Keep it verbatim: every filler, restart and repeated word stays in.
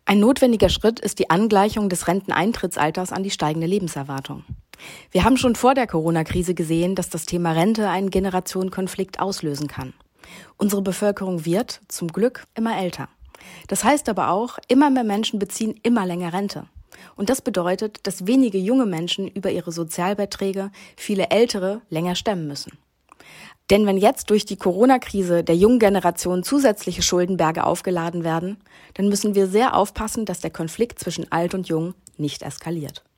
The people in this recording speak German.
Ein notwendiger Schritt ist die Angleichung des Renteneintrittsalters an die steigende Lebenserwartung. Wir haben schon vor der Corona-Krise gesehen, dass das Thema Rente einen Generationenkonflikt auslösen kann. Unsere Bevölkerung wird, zum Glück, immer älter. Das heißt aber auch, immer mehr Menschen beziehen immer länger Rente. Und das bedeutet, dass wenige junge Menschen über ihre Sozialbeiträge viele ältere länger stemmen müssen. Denn wenn jetzt durch die Corona-Krise der jungen Generation zusätzliche Schuldenberge aufgeladen werden, dann müssen wir sehr aufpassen, dass der Konflikt zwischen Alt und Jung nicht eskaliert.